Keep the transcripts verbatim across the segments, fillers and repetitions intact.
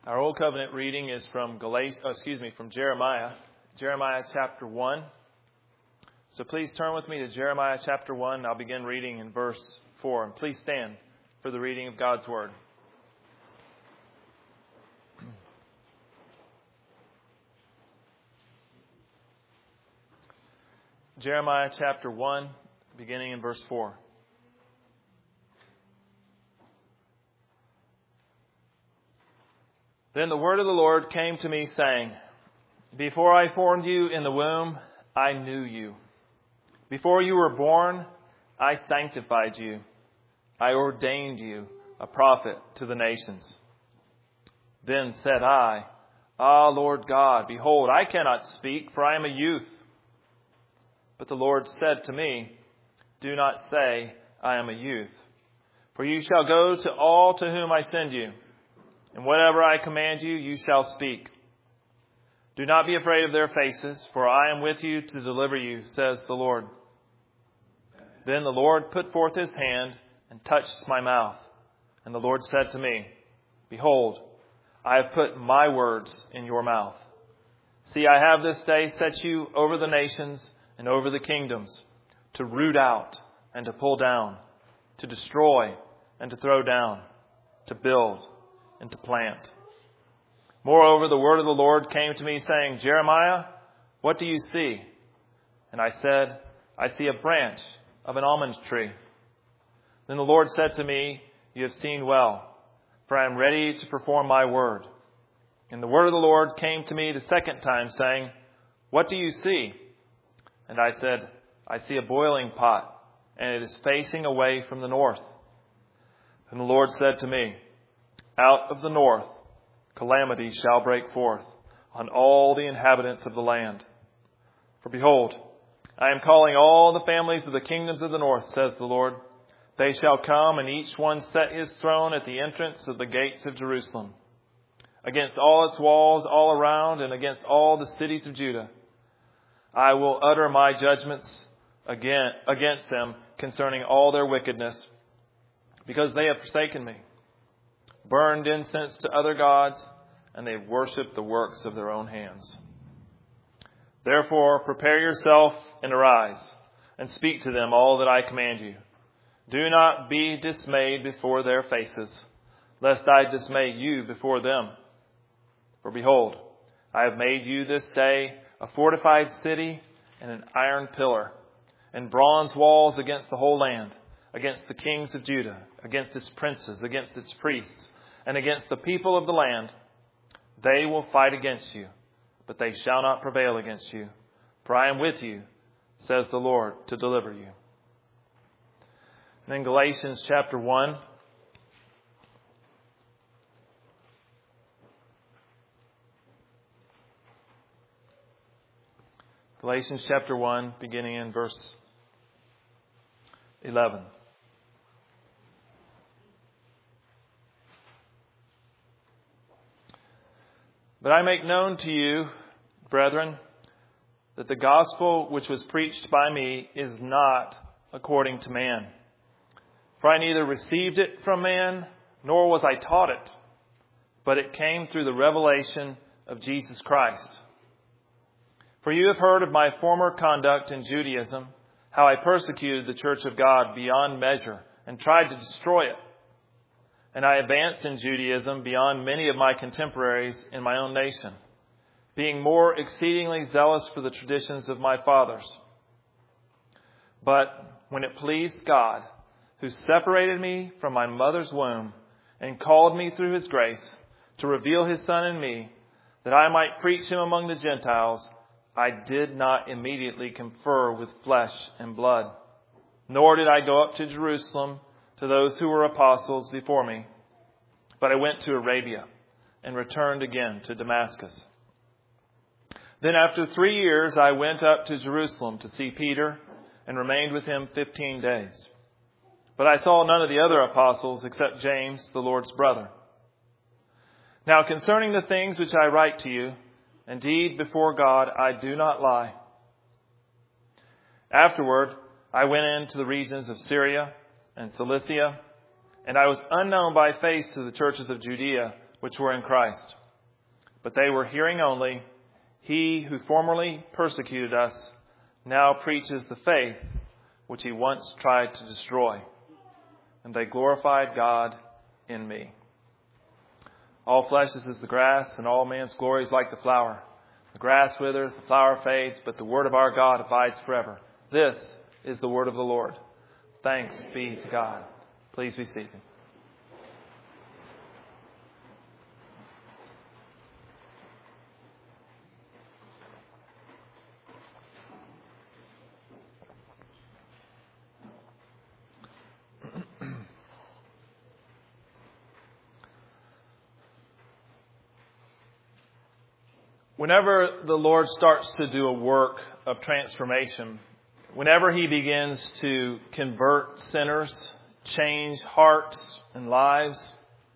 Our Old Covenant reading is from Galatians, oh, excuse me, from Jeremiah, Jeremiah chapter one. So please turn with me to Jeremiah chapter one. I'll begin reading in verse four. And please stand for the reading of God's Word. Jeremiah chapter one, beginning in verse four. Then the word of the Lord came to me, saying, Before I formed you in the womb, I knew you. Before you were born, I sanctified you. I ordained you a prophet to the nations. Then said I, Ah, Lord God, behold, I cannot speak, for I am a youth. But the Lord said to me, Do not say, I am a youth, for you shall go to all to whom I send you. And whatever I command you, you shall speak. Do not be afraid of their faces, for I am with you to deliver you, says the Lord. Then the Lord put forth his hand and touched my mouth. And the Lord said to me, Behold, I have put my words in your mouth. See, I have this day set you over the nations and over the kingdoms, to root out and to pull down, to destroy and to throw down, to build and to plant. Moreover, the word of the Lord came to me, saying, Jeremiah, what do you see? And I said, I see a branch of an almond tree. Then the Lord said to me, You have seen well, for I am ready to perform my word. And the word of the Lord came to me the second time, saying, What do you see? And I said, I see a boiling pot, and it is facing away from the north. And the Lord said to me, Out of the north, calamity shall break forth on all the inhabitants of the land. For behold, I am calling all the families of the kingdoms of the north, says the Lord. They shall come, and each one set his throne at the entrance of the gates of Jerusalem, against all its walls all around, and against all the cities of Judah. I will utter my judgments again against them concerning all their wickedness, because they have forsaken me, burned incense to other gods, and they worship the works of their own hands. Therefore, prepare yourself and arise, and speak to them all that I command you. Do not be dismayed before their faces, lest I dismay you before them. For behold, I have made you this day a fortified city and an iron pillar, and bronze walls against the whole land, against the kings of Judah, against its princes, against its priests, and against the people of the land. They will fight against you, but they shall not prevail against you. For I am with you, says the Lord, to deliver you. And then Galatians chapter one. Galatians chapter one, beginning in verse eleven. But I make known to you, brethren, that the gospel which was preached by me is not according to man. For I neither received it from man, nor was I taught it, but it came through the revelation of Jesus Christ. For you have heard of my former conduct in Judaism, how I persecuted the church of God beyond measure and tried to destroy it. And I advanced in Judaism beyond many of my contemporaries in my own nation, being more exceedingly zealous for the traditions of my fathers. But when it pleased God, who separated me from my mother's womb and called me through his grace to reveal his Son in me, that I might preach him among the Gentiles, I did not immediately confer with flesh and blood, nor did I go up to Jerusalem to those who were apostles before me. But I went to Arabia and returned again to Damascus. Then after three years I went up to Jerusalem to see Peter and remained with him fifteen days. But I saw none of the other apostles except James, the Lord's brother. Now concerning the things which I write to you, indeed, before God, I do not lie. Afterward, I went into the regions of Syria and Cilicia, and I was unknown by face to the churches of Judea, which were in Christ. But they were hearing only. He who formerly persecuted us now preaches the faith which he once tried to destroy. And they glorified God in me. All flesh is as the grass, and all man's glory is like the flower. The grass withers, the flower fades, but the word of our God abides forever. This is the word of the Lord. Thanks be to God. Please be seated. Whenever the Lord starts to do a work of transformation, whenever He begins to convert sinners, change hearts and lives,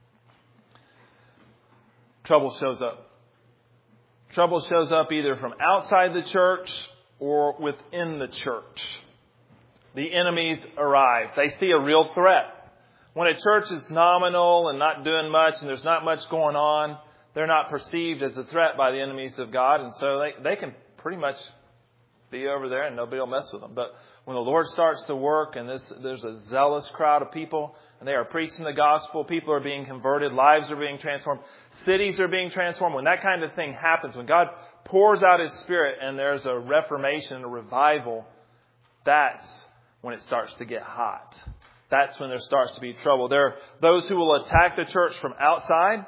trouble shows up. Trouble shows up either from outside the church or within the church. The enemies arrive. They see a real threat. When a church is nominal and not doing much and there's not much going on, they're not perceived as a threat by the enemies of God, and so they, they can pretty much be over there and nobody will mess with them. But when the Lord starts to work and this, there's a zealous crowd of people and they are preaching the gospel, people are being converted, lives are being transformed, cities are being transformed. When that kind of thing happens, when God pours out His Spirit and there's a reformation, a revival, that's when it starts to get hot. That's when there starts to be trouble. There are those who will attack the church from outside.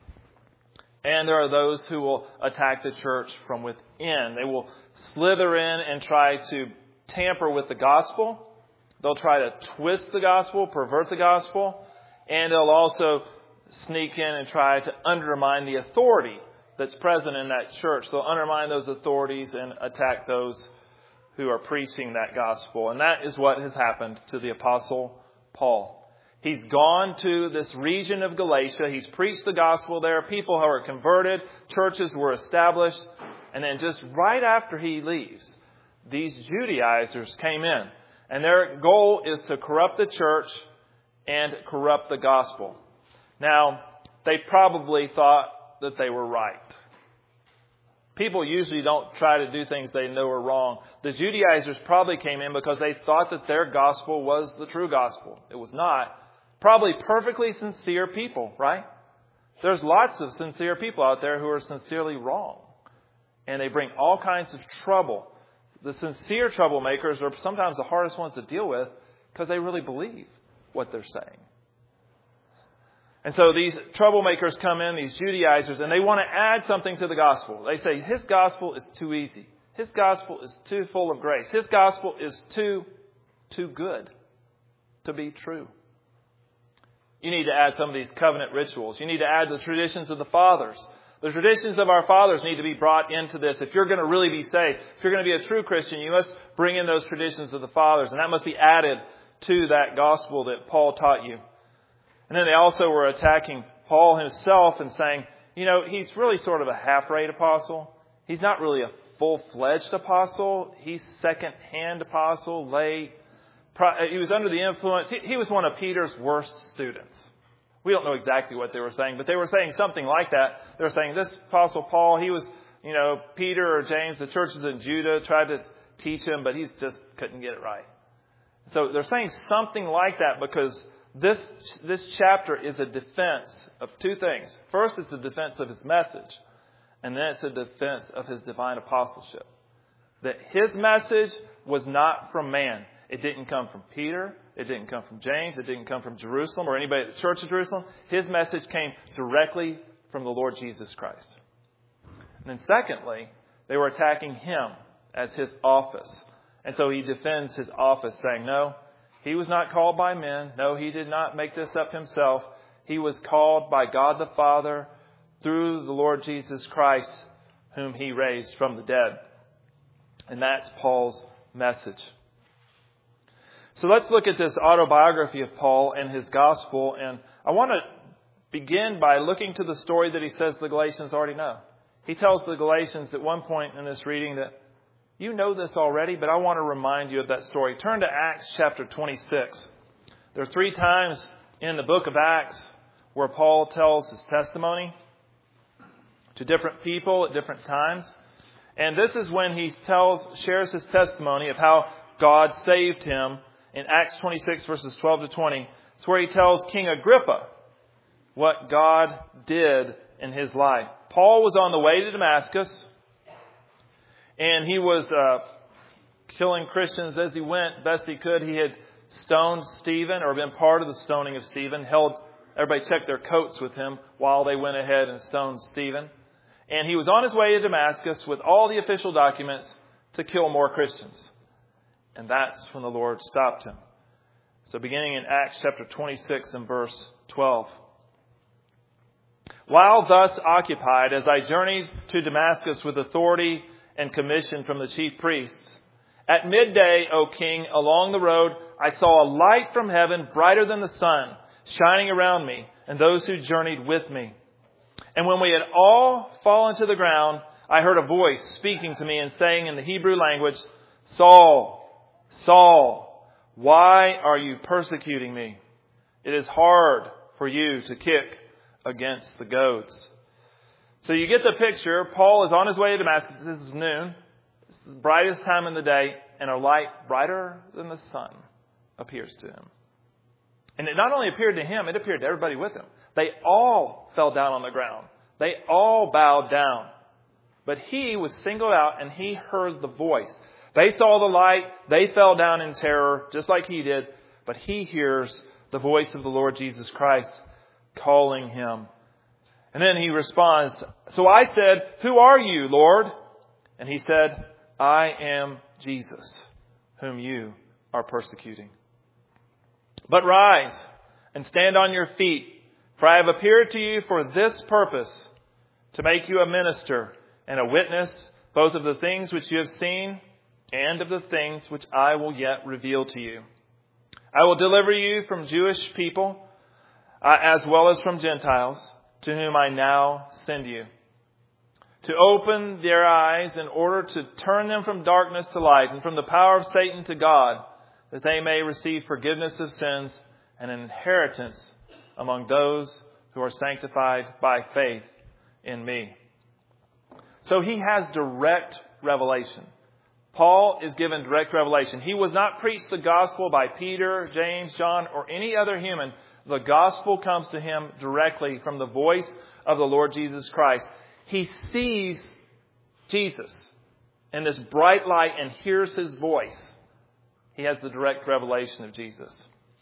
And there are those who will attack the church from within. They will slither in and try to tamper with the gospel. They'll try to twist the gospel, pervert the gospel. And they'll also sneak in and try to undermine the authority that's present in that church. They'll undermine those authorities and attack those who are preaching that gospel. And that is what has happened to the Apostle Paul. He's gone to this region of Galatia. He's preached the gospel there. People who are converted. Churches were established. And then just right after he leaves, these Judaizers came in. And their goal is to corrupt the church and corrupt the gospel. Now, they probably thought that they were right. People usually don't try to do things they know are wrong. The Judaizers probably came in because they thought that their gospel was the true gospel. It was not. Probably perfectly sincere people, right? There's lots of sincere people out there who are sincerely wrong. And they bring all kinds of trouble. The sincere troublemakers are sometimes the hardest ones to deal with because they really believe what they're saying. And so these troublemakers come in, these Judaizers, and they want to add something to the gospel. They say, his gospel is too easy. His gospel is too full of grace. His gospel is too, too good to be true. You need to add some of these covenant rituals. You need to add the traditions of the fathers. The traditions of our fathers need to be brought into this. If you're going to really be saved, if you're going to be a true Christian, you must bring in those traditions of the fathers. And that must be added to that gospel that Paul taught you. And then they also were attacking Paul himself and saying, you know, he's really sort of a half-rate apostle. He's not really a full-fledged apostle. He's second-hand apostle, lay. He was under the influence. He, he was one of Peter's worst students. We don't know exactly what they were saying, but they were saying something like that. They were saying this Apostle Paul, he was, you know, Peter or James, the churches in Judah tried to teach him, but he just couldn't get it right. So they're saying something like that because this, this chapter is a defense of two things. First, it's a defense of his message, and then it's a defense of his divine apostleship. That his message was not from man. It didn't come from Peter. It didn't come from James. It didn't come from Jerusalem or anybody at the Church of Jerusalem. His message came directly from the Lord Jesus Christ. And then secondly, they were attacking him as his office. And so he defends his office saying, no, he was not called by men. No, he did not make this up himself. He was called by God the Father through the Lord Jesus Christ, whom he raised from the dead. And that's Paul's message. So let's look at this autobiography of Paul and his gospel. And I want to begin by looking to the story that he says the Galatians already know. He tells the Galatians at one point in this reading that you know this already, but I want to remind you of that story. Turn to Acts chapter twenty-six. There are three times in the book of Acts where Paul tells his testimony to different people at different times. And this is when he tells, shares his testimony of how God saved him in Acts twenty-six, verses twelve to twenty. It's where he tells King Agrippa what God did in his life. Paul was on the way to Damascus, and he was uh, killing Christians as he went, best he could. He had stoned Stephen, or been part of the stoning of Stephen. Held everybody checked their coats with him while they went ahead and stoned Stephen. And he was on his way to Damascus with all the official documents to kill more Christians. And that's when the Lord stopped him. So beginning in Acts chapter twenty-six and verse twelve. While thus occupied, as I journeyed to Damascus with authority and commission from the chief priests, at midday, O king, along the road, I saw a light from heaven brighter than the sun, shining around me and those who journeyed with me. And when we had all fallen to the ground, I heard a voice speaking to me and saying in the Hebrew language, Saul, Saul, why are you persecuting me? It is hard for you to kick against the goads. So you get the picture. Paul is on his way to Damascus. This is noon. It's the brightest time in the day, and a light brighter than the sun appears to him. And it not only appeared to him, it appeared to everybody with him. They all fell down on the ground. They all bowed down. But he was singled out, and he heard the voice. They saw the light. They fell down in terror, just like he did. But he hears the voice of the Lord Jesus Christ calling him. And then he responds, so I said, who are you, Lord? And he said, I am Jesus, whom you are persecuting. But rise and stand on your feet, for I have appeared to you for this purpose, to make you a minister and a witness, both of the things which you have seen and of the things which I will yet reveal to you. I will deliver you from Jewish people, uh, as well as from Gentiles, to whom I now send you, to open their eyes in order to turn them from darkness to light and from the power of Satan to God, that they may receive forgiveness of sins and an inheritance among those who are sanctified by faith in me. So he has direct revelation. Paul is given direct revelation. He was not preached the gospel by Peter, James, John, or any other human. The gospel comes to him directly from the voice of the Lord Jesus Christ. He sees Jesus in this bright light and hears his voice. He has the direct revelation of Jesus.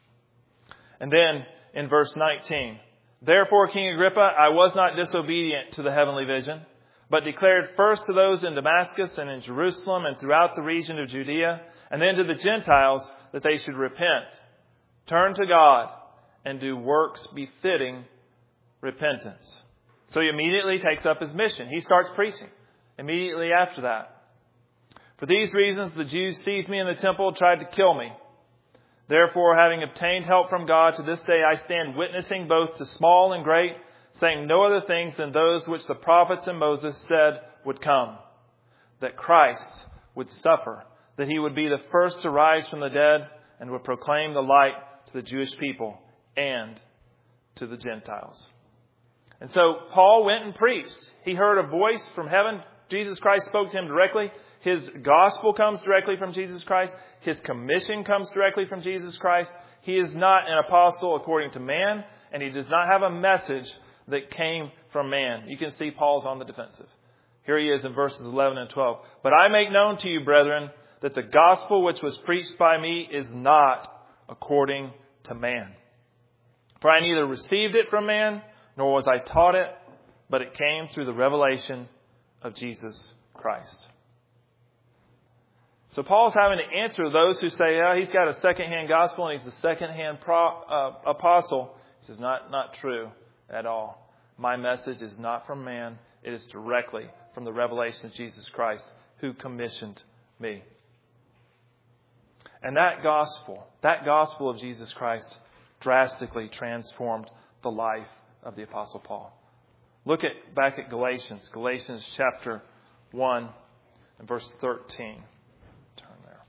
And then in verse nineteen, therefore, King Agrippa, I was not disobedient to the heavenly vision, but declared first to those in Damascus and in Jerusalem and throughout the region of Judea, and then to the Gentiles, that they should repent, turn to God, and do works befitting repentance. So he immediately takes up his mission. He starts preaching immediately after that. For these reasons, the Jews seized me in the temple, tried to kill me. Therefore, having obtained help from God, to this day I stand witnessing both to small and great, saying no other things than those which the prophets and Moses said would come. That Christ would suffer, that he would be the first to rise from the dead, and would proclaim the light to the Jewish people and to the Gentiles. And so Paul went and preached. He heard a voice from heaven. Jesus Christ spoke to him directly. His gospel comes directly from Jesus Christ. His commission comes directly from Jesus Christ. He is not an apostle according to man, and he does not have a message that came from man. You can see Paul's on the defensive. Here he is in verses eleven and twelve. But I make known to you, brethren, that the gospel which was preached by me is not according to man. For I neither received it from man, nor was I taught it, but it came through the revelation of Jesus Christ. So Paul's having to answer those who say, yeah, he's got a second-hand gospel and he's a second-hand pro, uh, apostle. He says, not, not true at all. My message is not from man. It is directly from the revelation of Jesus Christ, who commissioned me. And that gospel, that gospel of Jesus Christ drastically transformed the life of the Apostle Paul. Look at back at Galatians, Galatians chapter one and verse thirteen. Turn there.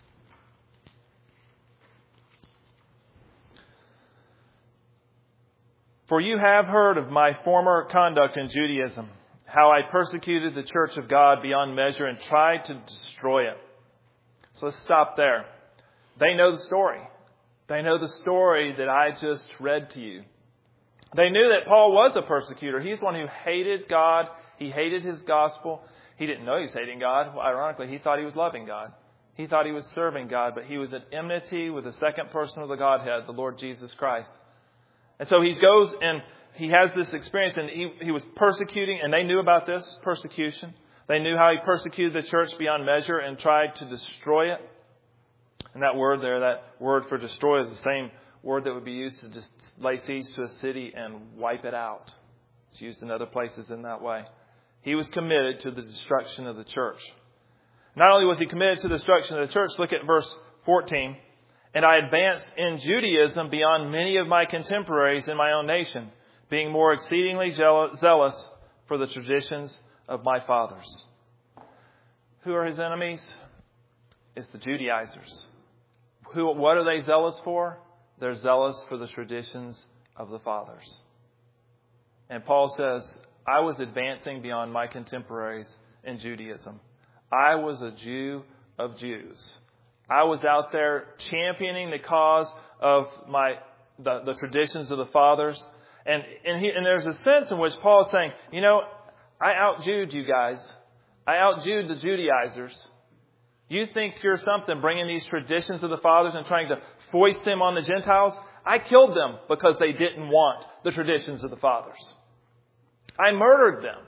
For you have heard of my former conduct in Judaism, how I persecuted the church of God beyond measure and tried to destroy it. So let's stop there. They know the story. They know the story that I just read to you. They knew that Paul was a persecutor. He's one who hated God. He hated his gospel. He didn't know he was hating God. Well, ironically, he thought he was loving God. He thought he was serving God, but he was at enmity with the second person of the Godhead, the Lord Jesus Christ. And so he goes and he has this experience, and he, he was persecuting, and they knew about this persecution. They knew how he persecuted the church beyond measure and tried to destroy it. And that word there, that word for destroy, is the same word that would be used to just lay siege to a city and wipe it out. It's used in other places in that way. He was committed to the destruction of the church. Not only was he committed to the destruction of the church, look at verse fourteen. And I advanced in Judaism beyond many of my contemporaries in my own nation, being more exceedingly zealous for the traditions of my fathers. Who are his enemies? It's the Judaizers. Who, what are they zealous for? They're zealous for the traditions of the fathers. And Paul says, I was advancing beyond my contemporaries in Judaism. I was a Jew of Jews. I was out there championing the cause of my the, the traditions of the fathers. And and, he, and there's a sense in which Paul is saying, you know, I out-Jewed you guys. I out-Jewed the Judaizers. You think you're something bringing these traditions of the fathers and trying to foist them on the Gentiles? I killed them because they didn't want the traditions of the fathers. I murdered them.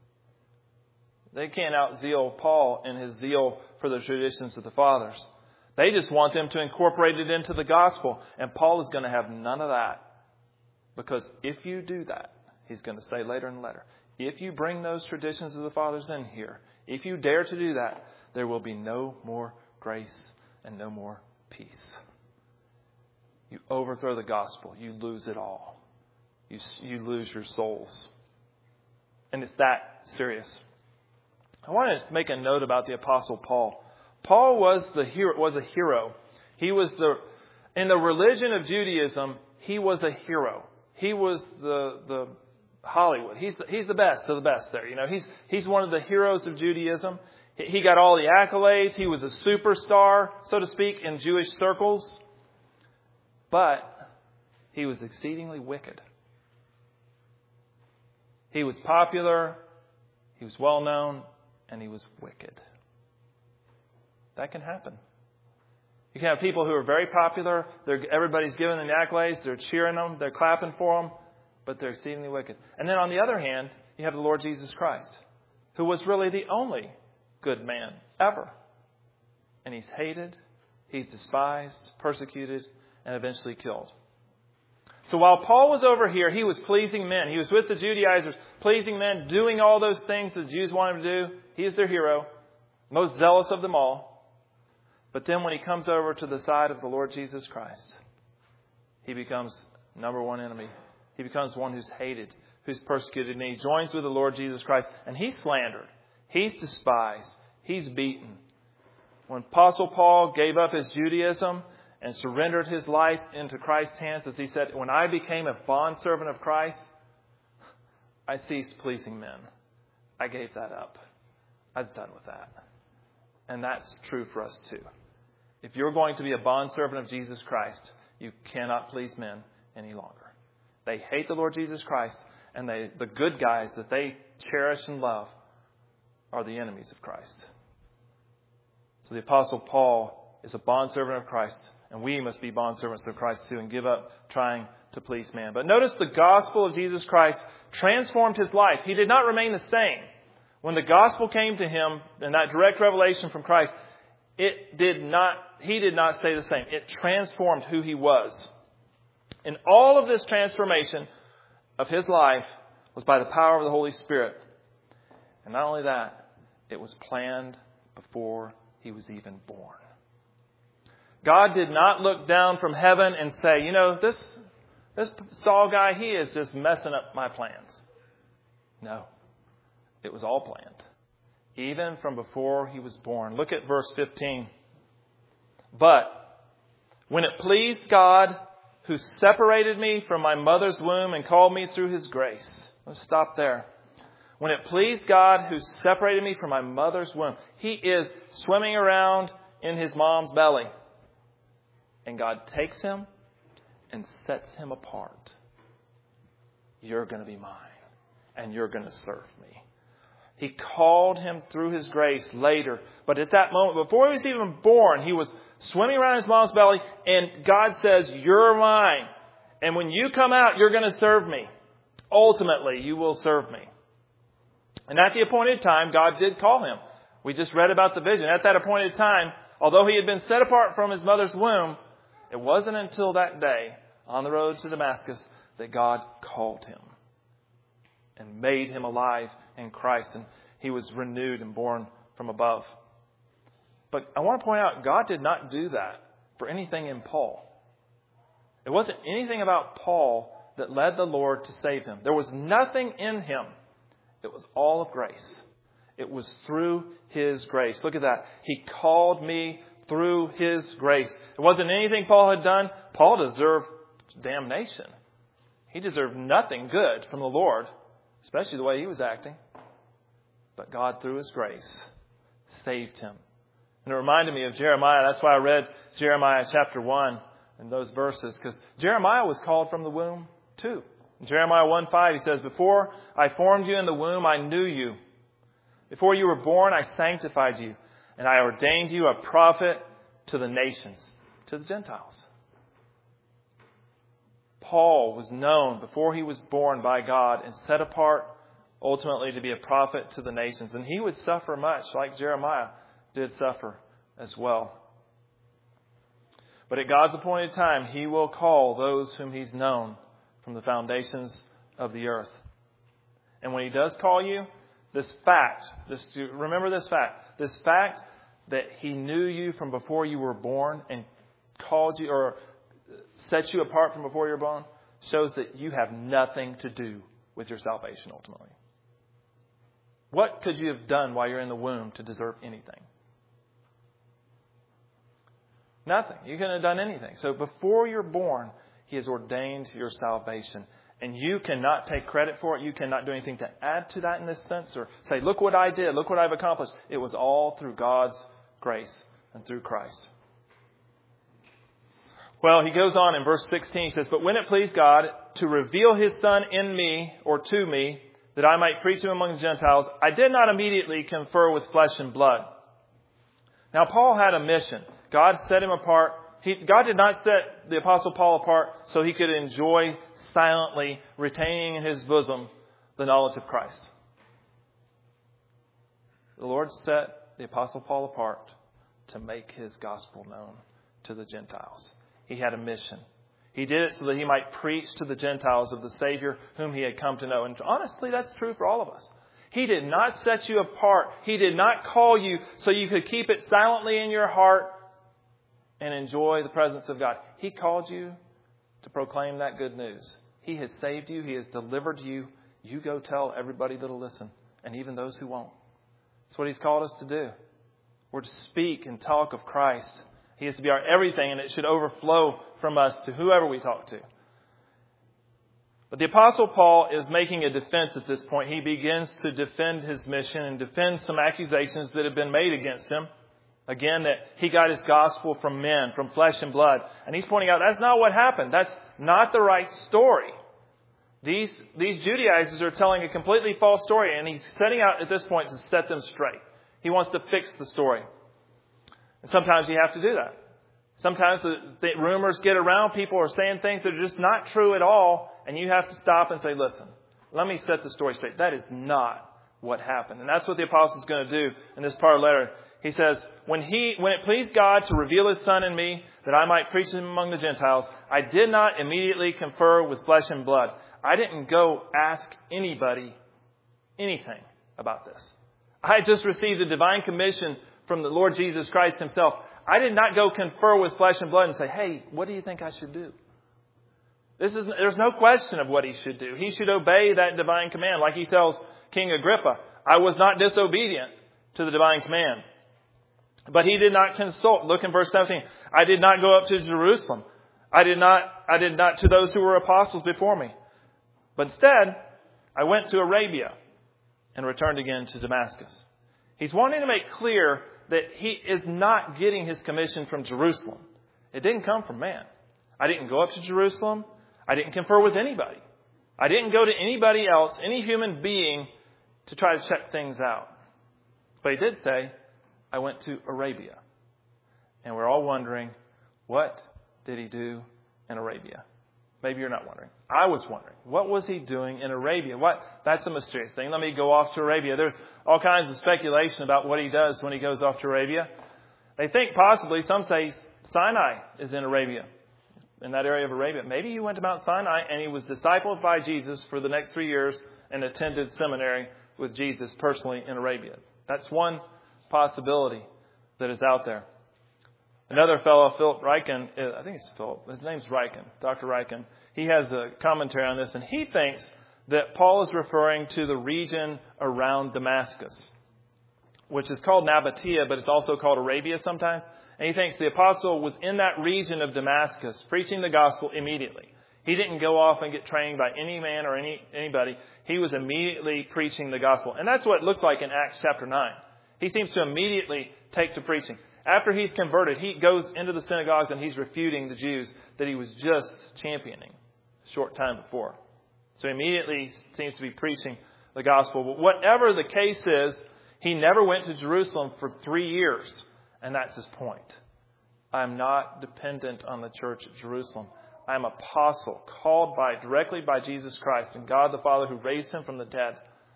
They can't out-zeal Paul in his zeal for the traditions of the fathers. They just want them to incorporate it into the gospel. And Paul is going to have none of that. Because if you do that, he's going to say later in the letter, if you bring those traditions of the fathers in here, if you dare to do that, there will be no more grace and no more peace. You overthrow the gospel. You lose it all. You, you lose your souls. And it's that serious. I want to make a note about the Apostle Paul. Paul was the hero, was a hero. He was the, in the religion of Judaism, he was a hero. He was the, the Hollywood. He's the, he's the best of the best there. You know, he's, he's one of the heroes of Judaism. He, he got all the accolades. He was a superstar, so to speak, in Jewish circles. But he was exceedingly wicked. He was popular. He was well known. And he was wicked. That can happen. You can have people who are very popular. They're, everybody's giving them the accolades. They're cheering them. They're clapping for them. But they're exceedingly wicked. And then on the other hand, you have the Lord Jesus Christ, who was really the only good man ever. And he's hated. He's despised, persecuted, and eventually killed. So while Paul was over here, he was pleasing men. He was with the Judaizers, pleasing men, doing all those things the Jews wanted him to do. He's their hero, most zealous of them all. But then when he comes over to the side of the Lord Jesus Christ, he becomes number one enemy. He becomes one who's hated, who's persecuted, and he joins with the Lord Jesus Christ. And he's slandered. He's despised. He's beaten. When Apostle Paul gave up his Judaism and surrendered his life into Christ's hands, as he said, when I became a bondservant of Christ, I ceased pleasing men. I gave that up. I was done with that. And that's true for us too. If you're going to be a bondservant of Jesus Christ, you cannot please men any longer. They hate the Lord Jesus Christ, and they, the good guys that they cherish and love are the enemies of Christ. So the Apostle Paul is a bondservant of Christ, and we must be bondservants of Christ too and give up trying to please man. But notice the gospel of Jesus Christ transformed his life. He did not remain the same. When the gospel came to him and that direct revelation from Christ, it did not, he did not stay the same. It transformed who he was. And all of this transformation of his life was by the power of the Holy Spirit. And not only that, it was planned before he was even born. God did not look down from heaven and say, you know, this, this Saul guy, he is just messing up my plans. No, it was all planned. Even from before he was born. Look at verse fifteen. But when it pleased God, who separated me from my mother's womb and called me through his grace. Let's stop there. When it pleased God who separated me from my mother's womb, he is swimming around in his mom's belly. And God takes him and sets him apart. You're going to be mine, and you're going to serve me. He called him through his grace later. But at that moment, before he was even born, he was swimming around his mom's belly, and God says, you're mine. And when you come out, you're going to serve me. Ultimately, you will serve me. And at the appointed time, God did call him. We just read about the vision. At that appointed time, although he had been set apart from his mother's womb, it wasn't until that day on the road to Damascus that God called him and made him alive in Christ. And he was renewed and born from above. But I want to point out, God did not do that for anything in Paul. It wasn't anything about Paul that led the Lord to save him. There was nothing in him. It was all of grace. It was through his grace. Look at that. He called me through his grace. It wasn't anything Paul had done. Paul deserved damnation. He deserved nothing good from the Lord, especially the way he was acting. But God, through his grace, saved him. And it reminded me of Jeremiah. That's why I read Jeremiah chapter one and those verses, because Jeremiah was called from the womb too. In Jeremiah one five, he says, before I formed you in the womb, I knew you. Before you were born, I sanctified you, and I ordained you a prophet to the nations, to the Gentiles. Paul was known before he was born by God and set apart ultimately to be a prophet to the nations. And he would suffer much, like Jeremiah did suffer as well. But at God's appointed time, he will call those whom he's known from the foundations of the earth. And when he does call you, this fact, this, remember this fact, this fact that he knew you from before you were born and called you or set you apart from before you were born, shows that you have nothing to do with your salvation ultimately. What could you have done while you're in the womb to deserve anything? Nothing. You couldn't have done anything. So before you're born, he has ordained your salvation. And you cannot take credit for it. You cannot do anything to add to that in this sense or say, look what I did. Look what I've accomplished. It was all through God's grace and through Christ. Well, he goes on in verse sixteen. He says, but when it pleased God to reveal his Son in me or to me, that I might preach him among the Gentiles, I did not immediately confer with flesh and blood. Now, Paul had a mission. God set him apart. He, God did not set the Apostle Paul apart so he could enjoy silently retaining in his bosom the knowledge of Christ. The Lord set the Apostle Paul apart to make his gospel known to the Gentiles. He had a mission. He did it so that he might preach to the Gentiles of the Savior whom he had come to know. And honestly, that's true for all of us. He did not set you apart. He did not call you so you could keep it silently in your heart and enjoy the presence of God. He called you to proclaim that good news. He has saved you. He has delivered you. You go tell everybody that'll listen, and even those who won't. That's what he's called us to do. We're to speak and talk of Christ. He is to be our everything, and it should overflow from us to whoever we talk to. But the Apostle Paul is making a defense at this point. He begins to defend his mission and defend some accusations that have been made against him. Again, that he got his gospel from men, from flesh and blood. And he's pointing out that's not what happened. That's not the right story. These, these Judaizers are telling a completely false story, and he's setting out at this point to set them straight. He wants to fix the story. And sometimes you have to do that. Sometimes the, the rumors get around. People are saying things that are just not true at all. And you have to stop and say, listen, let me set the story straight. That is not what happened. And that's what the apostle is going to do in this part of the letter. He says, when he, when it pleased God to reveal his Son in me, that I might preach him among the Gentiles, I did not immediately confer with flesh and blood. I didn't go ask anybody anything about this. I just received a divine commission from the Lord Jesus Christ himself. I did not go confer with flesh and blood and say, hey, what do you think I should do? This is, there's no question of what he should do. He should obey that divine command. Like he tells King Agrippa, I was not disobedient to the divine command. But he did not consult. Look in verse seventeen. I did not go up to Jerusalem I did not, I did not to those who were apostles before me. But instead, I went to Arabia and returned again to Damascus. He's wanting to make clear that he is not getting his commission from Jerusalem. It didn't come from man. I didn't go up to Jerusalem. I didn't confer with anybody. I didn't go to anybody else, any human being, to try to check things out. But he did say, I went to Arabia. And we're all wondering, what did he do in Arabia? Maybe you're not wondering. I was wondering, what was he doing in Arabia? What? That's a mysterious thing. Let me go off to Arabia. There's all kinds of speculation about what he does when he goes off to Arabia. They think possibly, some say Sinai is in Arabia, in that area of Arabia. Maybe he went to Mount Sinai and he was discipled by Jesus for the next three years and attended seminary with Jesus personally in Arabia. That's one possibility that is out there. Another fellow, Philip Ryken, I think it's Philip, his name's Ryken, Doctor Ryken. He has a commentary on this, and he thinks that Paul is referring to the region around Damascus, which is called Nabatea, but it's also called Arabia sometimes. And he thinks the apostle was in that region of Damascus, preaching the gospel immediately. He didn't go off and get trained by any man or any anybody. He was immediately preaching the gospel. And that's what it looks like in Acts chapter nine. He seems to immediately take to preaching. After he's converted, he goes into the synagogues and he's refuting the Jews that he was just championing a short time before. So he immediately seems to be preaching the gospel. But whatever the case is, he never went to Jerusalem for three years. And that's his point. I'm not dependent on the church at Jerusalem. I'm an apostle called by directly by Jesus Christ and God the Father who raised him from the dead.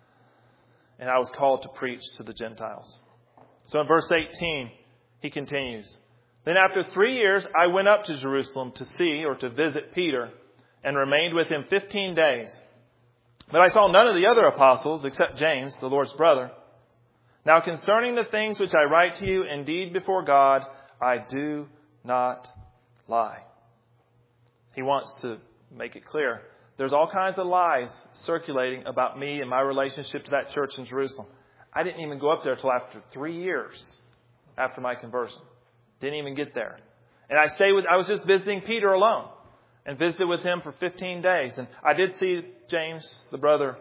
And I was called to preach to the Gentiles. So in verse eighteen, he continues, Then after three years, I went up to Jerusalem to see or to visit Peter and remained with him fifteen days. But I saw none of the other apostles except James, the Lord's brother. Now concerning the things which I write to you, indeed before God, I do not lie. He wants to make it clear. There's all kinds of lies circulating about me and my relationship to that church in Jerusalem. I didn't even go up there till after three years after my conversion. Didn't even get there. And I stayed with, I was just visiting Peter alone and visited with him for fifteen days. And I did see James, the brother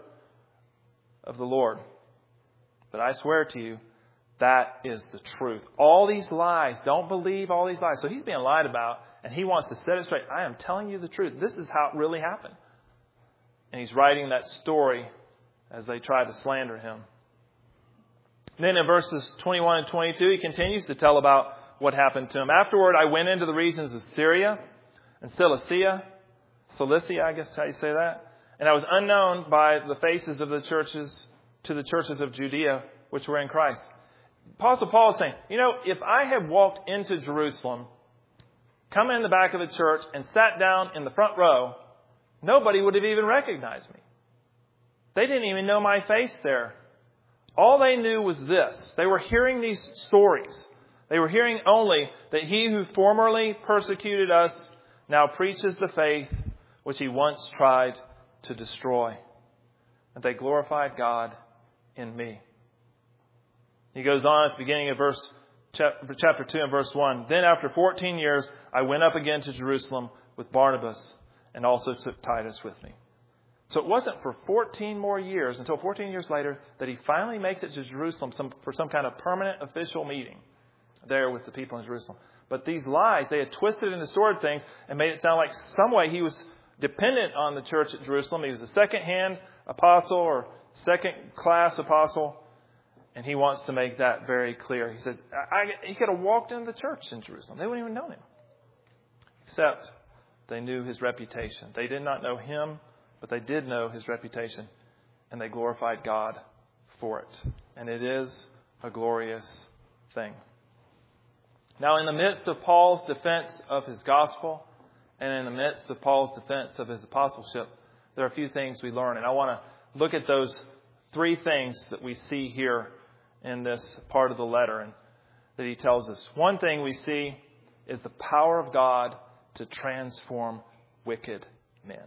of the Lord. But I swear to you, that is the truth. All these lies, don't believe all these lies. So he's being lied about, and he wants to set it straight. I am telling you the truth. This is how it really happened. And he's writing that story as they try to slander him. Then in verses twenty-one and twenty-two, he continues to tell about what happened to him. Afterward, I went into the regions of Syria and Cilicia, Cilicia, I guess is how you say that. And I was unknown by the faces of the churches to the churches of Judea, which were in Christ. Apostle Paul is saying, you know, if I had walked into Jerusalem, come in the back of the church and sat down in the front row, nobody would have even recognized me. They didn't even know my face there. All they knew was this. They were hearing these stories. They were hearing only that he who formerly persecuted us now preaches the faith which he once tried to destroy. And they glorified God in me. He goes on at the beginning of verse chapter two and verse one. Then after fourteen years, I went up again to Jerusalem with Barnabas and also took Titus with me. So it wasn't for fourteen more years, until fourteen years later, that he finally makes it to Jerusalem some, for some kind of permanent official meeting there with the people in Jerusalem. But these lies, they had twisted and distorted things and made it sound like some way he was dependent on the church at Jerusalem. He was a second-hand apostle or second-class apostle. And he wants to make that very clear. He says, I, I, he could have walked into the church in Jerusalem. They wouldn't even know him. Except they knew his reputation. They did not know him, but they did know his reputation. And they glorified God for it. And it is a glorious thing. Now, in the midst of Paul's defense of his gospel, and in the midst of Paul's defense of his apostleship, there are a few things we learn. And I want to look at those three things that we see here in this part of the letter and that he tells us. One thing we see is the power of God to transform wicked men.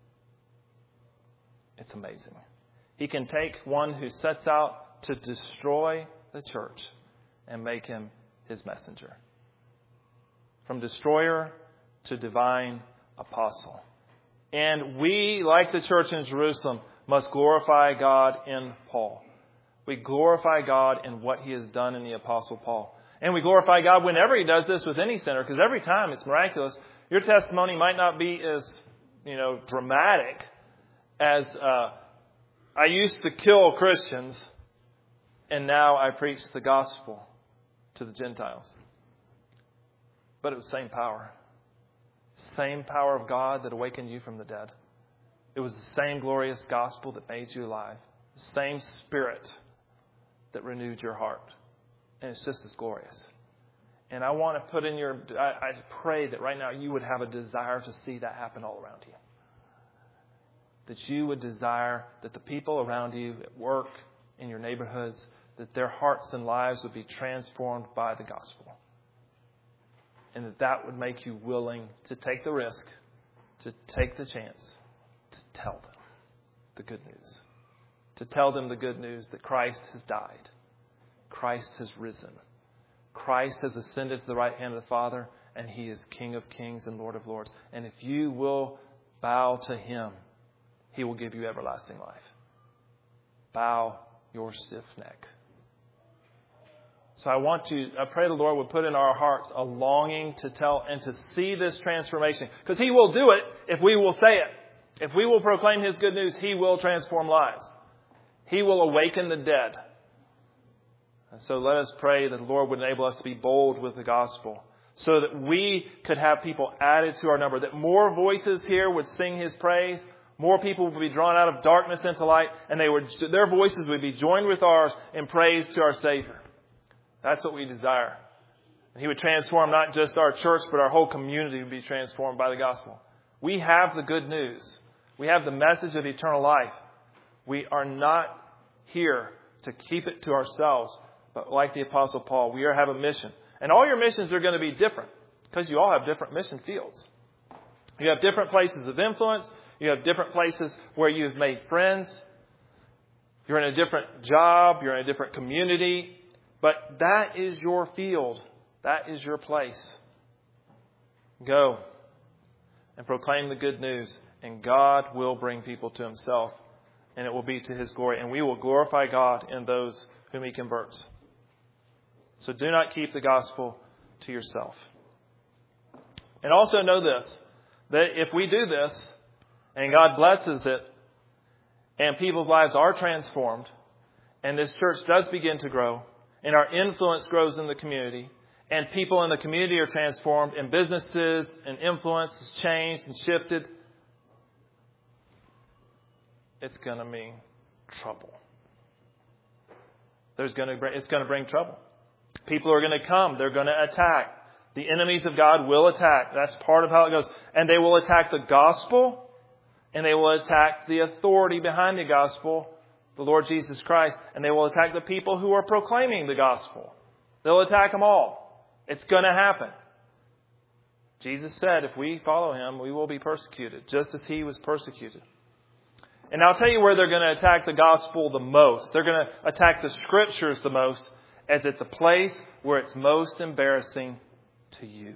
It's amazing. He can take one who sets out to destroy the church and make him his messenger. From destroyer to divine apostle. And we, like the church in Jerusalem, must glorify God in Paul. We glorify God in what he has done in the apostle Paul. And we glorify God whenever he does this with any sinner, because every time it's miraculous. Your testimony might not be as, you know, dramatic as uh, I used to kill Christians and now I preach the gospel to the Gentiles. But it was the same power. Same power of God that awakened you from the dead. It was the same glorious gospel that made you alive. The same Spirit that renewed your heart. And it's just as glorious. And I want to put in your, I, I pray that right now you would have a desire to see that happen all around you. That you would desire that the people around you at work, in your neighborhoods, that their hearts and lives would be transformed by the gospel. And that that would make you willing to take the risk, to take the chance, to tell them the good news. To tell them the good news that Christ has died. Christ has risen. Christ has ascended to the right hand of the Father, and he is King of kings and Lord of lords. And if you will bow to him, he will give you everlasting life. Bow your stiff neck. So I want to, I pray the Lord would put in our hearts a longing to tell and to see this transformation. Because he will do it if we will say it. If we will proclaim his good news, he will transform lives. He will awaken the dead. And so let us pray that the Lord would enable us to be bold with the gospel so that we could have people added to our number, that more voices here would sing his praise, more people would be drawn out of darkness into light, and they would, their voices would be joined with ours in praise to our Savior. That's what we desire. And he would transform not just our church, but our whole community would be transformed by the gospel. We have the good news. We have the message of eternal life. We are not here to keep it to ourselves. But like the Apostle Paul, we are, have a mission. And all your missions are going to be different because you all have different mission fields. You have different places of influence. You have different places where you've made friends. You're in a different job. You're in a different community. But that is your field. That is your place. Go and proclaim the good news. And God will bring people to himself. And it will be to his glory. And we will glorify God in those whom he converts. So do not keep the gospel to yourself. And also know this, that if we do this, and God blesses it, and people's lives are transformed, and this church does begin to grow, and our influence grows in the community, and people in the community are transformed, and businesses and influence is changed and shifted, it's going to mean trouble. There's going to, it's going to bring trouble. People are going to come. They're going to attack. The enemies of God will attack. That's part of how it goes. And they will attack the gospel. And they will attack the authority behind the gospel, the Lord Jesus Christ. And they will attack the people who are proclaiming the gospel. They'll attack them all. It's going to happen. Jesus said, if we follow him, we will be persecuted, just as he was persecuted. And I'll tell you where they're going to attack the gospel the most. They're going to attack the scriptures the most, as it's the place where it's most embarrassing to you.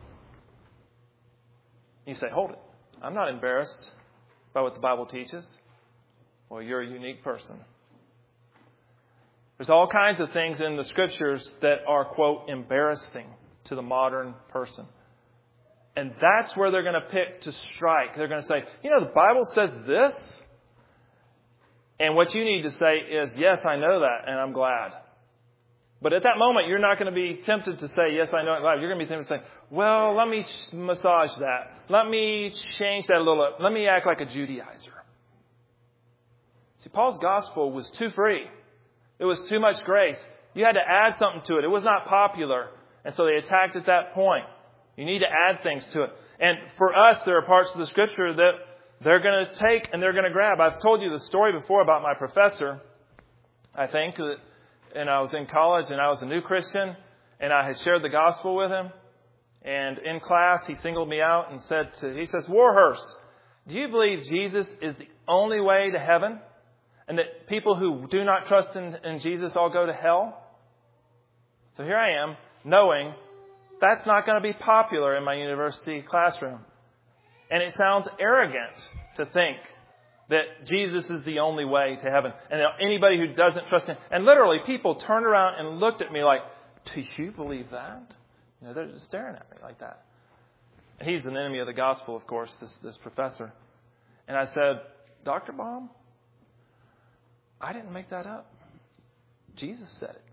You say, hold it. I'm not embarrassed by what the Bible teaches. Well, you're a unique person. There's all kinds of things in the scriptures that are, quote, embarrassing to the modern person. And that's where they're going to pick to strike. They're going to say, you know, the Bible says this. And what you need to say is, yes, I know that, and I'm glad. But at that moment, you're not going to be tempted to say, yes, I know it. You're going to be tempted to say, well, let me massage that. Let me change that a little. Let me act like a Judaizer. See, Paul's gospel was too free. It was too much grace. You had to add something to it. It was not popular. And so they attacked at that point. You need to add things to it. And for us, there are parts of the scripture that they're going to take and they're going to grab. I've told you the story before about my professor, I think, that and I was in college and I was a new Christian and I had shared the gospel with him. And in class, he singled me out and said, to, he says, Warhurst, do you believe Jesus is the only way to heaven? And that people who do not trust in, in Jesus all go to hell? So here I am, knowing that's not going to be popular in my university classroom. And it sounds arrogant to think that Jesus is the only way to heaven. And anybody who doesn't trust him. And literally people turned around and looked at me like, do you believe that? You know, they're just staring at me like that. And he's an enemy of the gospel, of course, this, this professor. And I said, Doctor Baum, I didn't make that up. Jesus said it.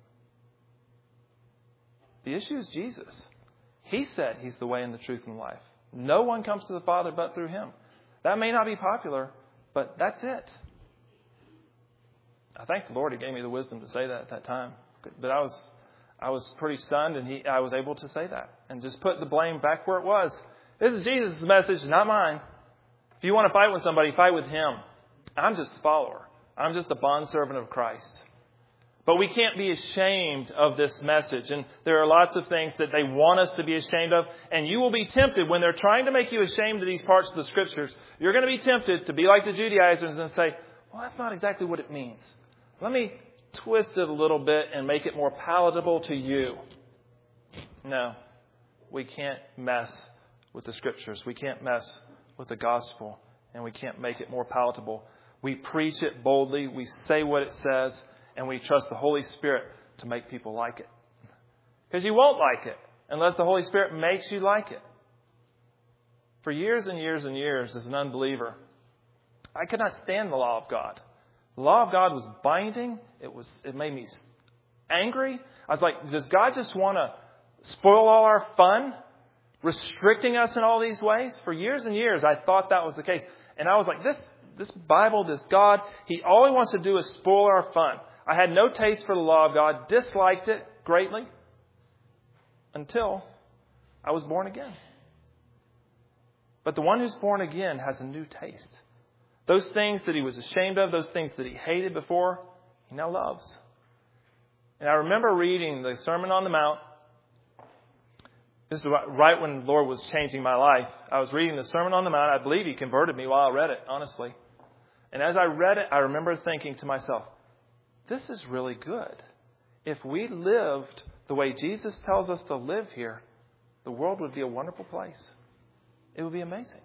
The issue is Jesus. He said he's the way and the truth and the life. No one comes to the Father but through him. That may not be popular, but that's it. I thank the Lord he gave me the wisdom to say that at that time. But I was I was pretty stunned, and he I was able to say that and just put the blame back where it was. This is Jesus' message, not mine. If you want to fight with somebody, fight with him. I'm just a follower. I'm just a bondservant of Christ. But we can't be ashamed of this message. And there are lots of things that they want us to be ashamed of. And you will be tempted when they're trying to make you ashamed of these parts of the Scriptures. You're going to be tempted to be like the Judaizers and say, well, that's not exactly what it means. Let me twist it a little bit and make it more palatable to you. No, we can't mess with the Scriptures. We can't mess with the gospel. And we can't make it more palatable. We preach it boldly. We say what it says. And we trust the Holy Spirit to make people like it. Because you won't like it unless the Holy Spirit makes you like it. For years and years and years as an unbeliever, I could not stand the law of God. The law of God was binding. It was. It made me angry. I was like, does God just want to spoil all our fun? Restricting us in all these ways? For years and years, I thought that was the case. And I was like, this, this Bible, this God, he all he wants to do is spoil our fun. I had no taste for the law of God, disliked it greatly until I was born again. But the one who's born again has a new taste. Those things that he was ashamed of, those things that he hated before, he now loves. And I remember reading the Sermon on the Mount. This is right when the Lord was changing my life. I was reading the Sermon on the Mount. I believe he converted me while I read it, honestly. And as I read it, I remember thinking to myself, this is really good. If we lived the way Jesus tells us to live here, the world would be a wonderful place. It would be amazing.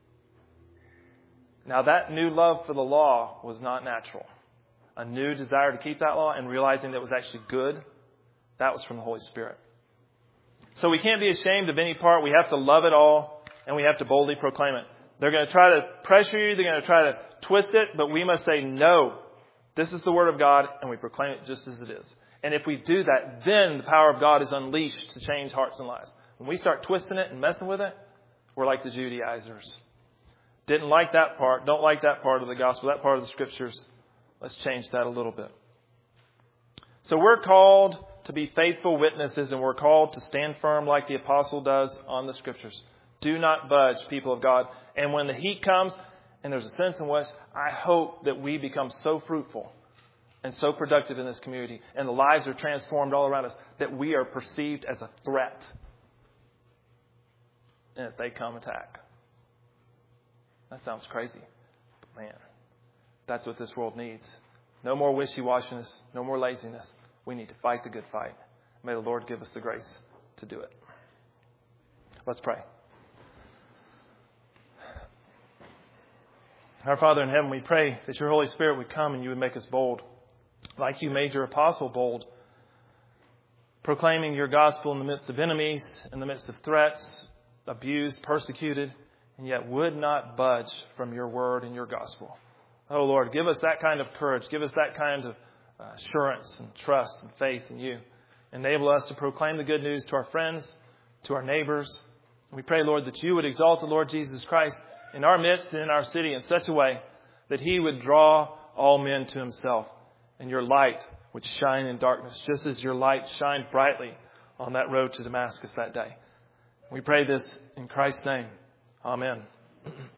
Now, that new love for the law was not natural. A new desire to keep that law and realizing that it was actually good, that was from the Holy Spirit. So we can't be ashamed of any part. We have to love it all, and we have to boldly proclaim it. They're going to try to pressure you. They're going to try to twist it, but we must say, no, this is the Word of God, and we proclaim it just as it is. And if we do that, then the power of God is unleashed to change hearts and lives. When we start twisting it and messing with it, we're like the Judaizers. Didn't like that part, don't like that part of the gospel, that part of the Scriptures. Let's change that a little bit. So we're called to be faithful witnesses, and we're called to stand firm like the apostle does on the Scriptures. Do not budge, people of God. And when the heat comes, and there's a sense in which I hope that we become so fruitful and so productive in this community, and the lives are transformed all around us, that we are perceived as a threat. And if they come attack. That sounds crazy. But man, that's what this world needs. No more wishy-washiness, no more laziness. We need to fight the good fight. May the Lord give us the grace to do it. Let's pray. Our Father in heaven, we pray that your Holy Spirit would come and you would make us bold, like you made your apostle bold, proclaiming your gospel in the midst of enemies, in the midst of threats, abused, persecuted, and yet would not budge from your word and your gospel. Oh, Lord, give us that kind of courage. Give us that kind of assurance and trust and faith in you. Enable us to proclaim the good news to our friends, to our neighbors. We pray, Lord, that you would exalt the Lord Jesus Christ in our midst and in our city in such a way that he would draw all men to himself, and your light would shine in darkness, just as your light shined brightly on that road to Damascus that day. We pray this in Christ's name. Amen.